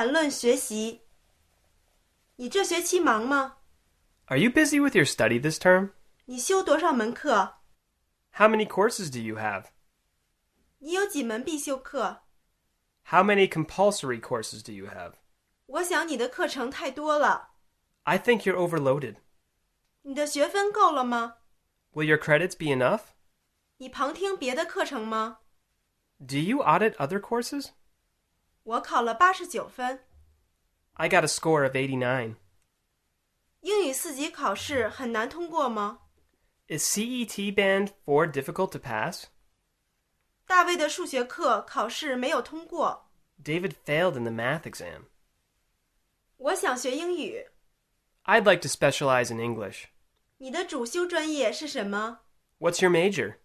谈论学习。你这学期忙吗？ Are you busy with your study this term? 你修多少门课？ How many courses do you have? 你有几门必修课？ How many compulsory courses do you have? 我想你的课程太多了。 I think you're overloaded. 你的学分够了吗？ Will your credits be enough? 你旁听别的课程吗？ Do you audit other courses? 我考了89分。 I got a score of 89. 英语4级考试很难通过吗？ Is CET Band 4 difficult to pass? 大卫的数学课考试没有通过。 David failed in the math exam. 我想学英语。 I'd like to specialize in English. 你的主修专业是什么？ What's your major?